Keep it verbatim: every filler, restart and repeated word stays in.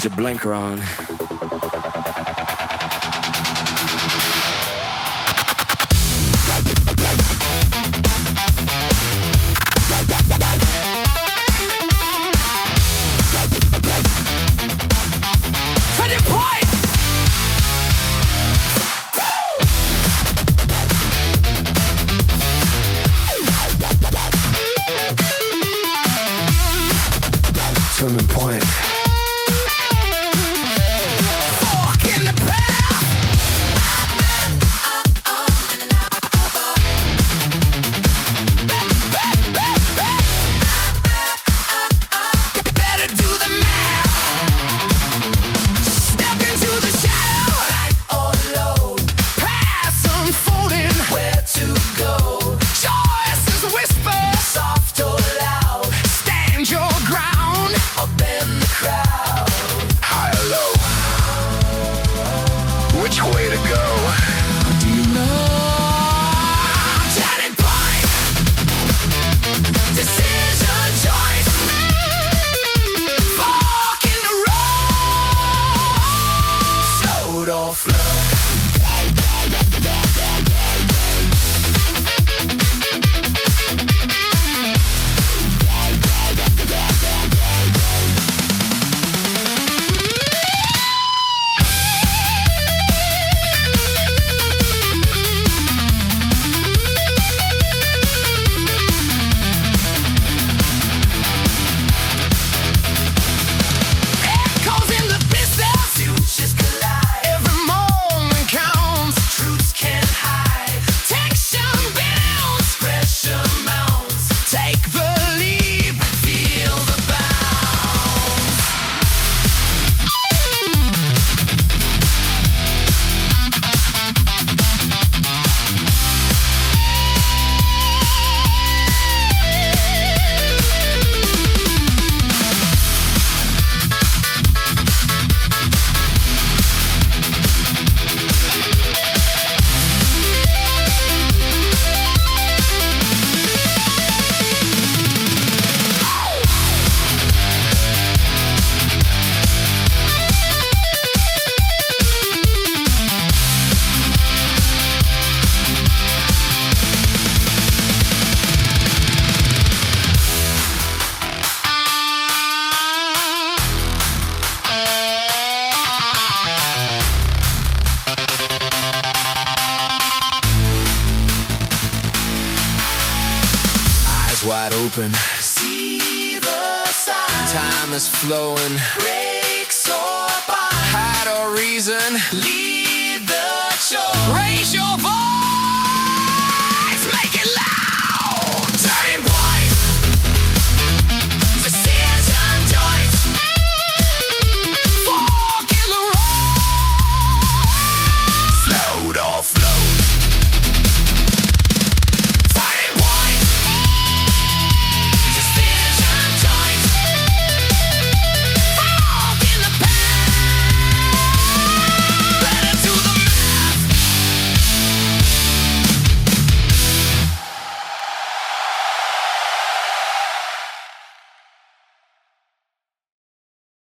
Raise your blinker on. Turning point! Turning point. Which way to go? Do you know? Turning point. Decision choice. Fork in the road. So don't flow. Wide open, see the sign. Time is flowing, breaks or bind. Had a reason, lead the show. Raise your